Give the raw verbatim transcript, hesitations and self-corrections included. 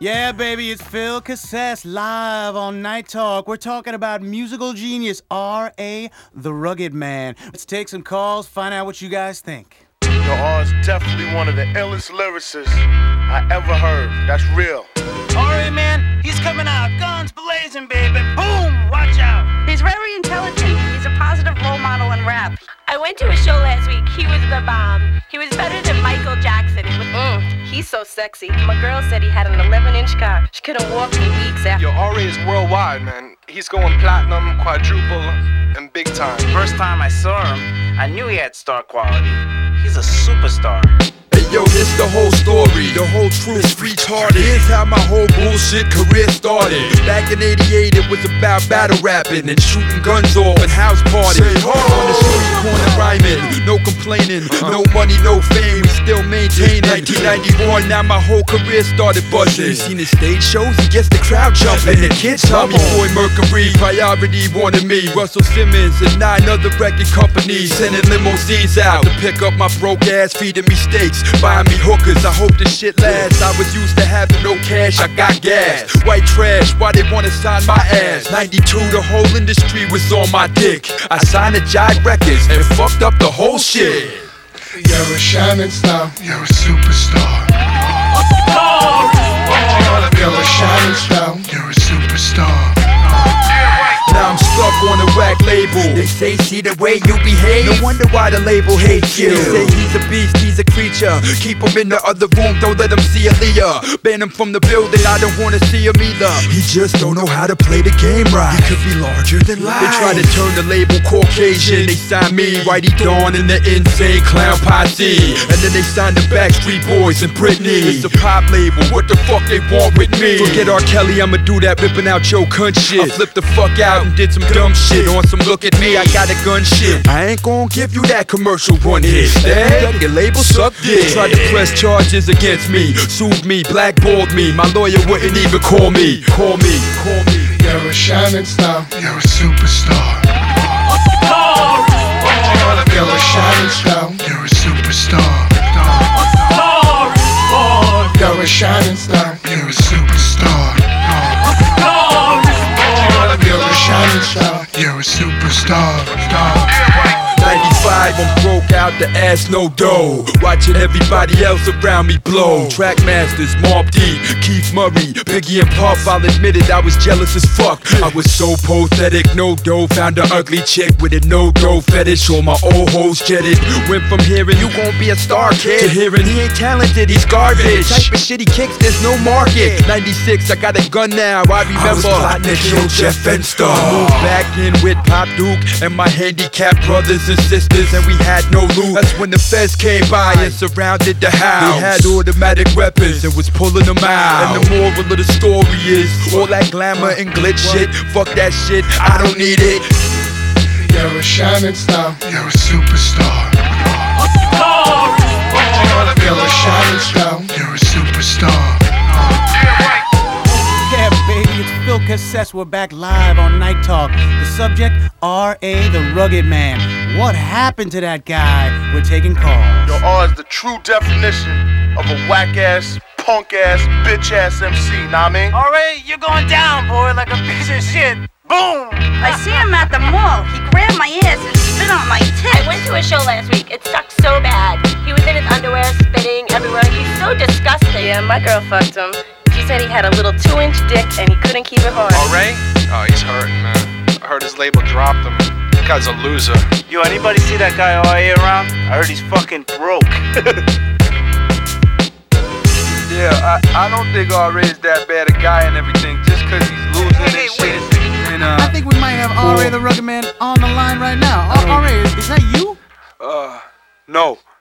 Yeah, baby, it's Phil Cassess live on Night Talk. We're talking about musical genius R A the Rugged Man. Let's take some calls, find out what you guys think. Yo, R is definitely one of the illest lyricists I ever heard. That's real. R A, man, he's coming out, guns blazing, baby. Boom, watch out. He's very intelligent. He's a positive role model in rap. I went to a show last week. He was the bomb. He was better than Michael Jackson. It was, Mm, he's so sexy. My girl said he had an eleven inch cock. She couldn't walk for weeks after. Yo, R A is worldwide, man. He's going platinum, quadruple, and big time. First time I saw him, I knew he had star quality. He's a superstar. Hey yo, this the whole story, the whole truth is retarded. Here's how my whole bullshit career started. Back in eighty-eight, it was about battle rapping and shooting guns off and house parties. On the street corner rhyming, no complaining, no money, no fame, we still maintaining. nineteen ninety-one, now my whole career started buzzing. Seen his stage shows, he gets the crowd jumping. The kids tell me, Boy Mercury, Priority wanted me. Russell Simmons and nine other record companies sending limousines out to pick up my broke ass, feeding me steaks, buying me hookers. I hope this shit lasts. I was used to having no cash, I got gas. White trash, why they wanna sign my ass? ninety-two, the whole industry was on my dick. I signed to Jive Records and fucked up the whole shit. You're a shining star, you're a superstar. You're a shining star, you're a superstar. Now I'm stuck on a whack label. They say, see the way you behave. No wonder why the label hates you. They say he's a beast, he's a creature. Keep him in the other room, don't let him see Aaliyah. Ban him from the building, I don't wanna see him either. He just don't know how to play the game right. He could be larger than life. They try to turn the label Caucasian. They signed me, Whitey Dawn and the Insane Clown Posse. And then they signed the Backstreet Boys and Britney. It's a pop label, what the fuck they want with me? Forget R. Kelly, I'ma do that ripping out your cunt shit. I flip the fuck out and did some dumb shit on some look at me, I got a gun shit. I ain't gon' give you that commercial one hit. Instead, your label sucked dick. Tried to press charges against me, sued me, blackballed me. My lawyer wouldn't even call me. Call me, call me. You're a shining star, you're a superstar. You're a shining star, you're a superstar. You're a shining star, you're a superstar. You're a shining star, you're a superstar. ninety-five, I'm broke out the ass, no dough. Watching everybody else around me blow. Trackmasters, Mobb Deep, Keith Murray, Biggie and Puff. I'll admit it, I was jealous as fuck. I was so pathetic, no dough. Found an ugly chick with a no-dough fetish. All my old hoes jetted. Went from hearing you gon' be a star kid to hearing he ain't talented, he's garbage. The type of shit he kicks, there's no market. ninety-six, I got a gun now, I remember. I was plotting to kill Jeff Fenster. I moved back in with Pop Duke and my handicapped brothers and sisters, and we had no loot. That's when the feds came by and surrounded the house. They had automatic weapons and was pulling them out. And the moral of the story is all that glamour and glitch shit, fuck that shit, I don't need it. You're a shining star, you're a superstar. You're a shining star, you're a superstar. Yeah, baby, it's Phil Cassess. We're back live on Night Talk. The subject, R A the Rugged Man. What happened to that guy? We're taking calls. Yo, R is the true definition of a whack-ass, punk-ass, bitch-ass M C, nah I mean? R A, you're going down, boy, like a piece of shit. Boom! I see him at the mall. He grabbed my ass and spit on my tits. I went to a show last week. It sucked so bad. He was in his underwear, spitting everywhere. He's so disgusting. Yeah, my girl fucked him. She said he had a little two inch dick and he couldn't keep it hard. R A? Oh, he's hurting, man. I heard his label dropped him. That guy's a loser. Yo, anybody see that guy R A around? I heard he's fucking broke. Yeah, I, I don't think R A is that bad a guy and everything, just cause he's losing Hey, hey, and wait shit. a second. And, uh, I think we might have R A the Rugged Man on the line right now. R A, is that you? uh, no.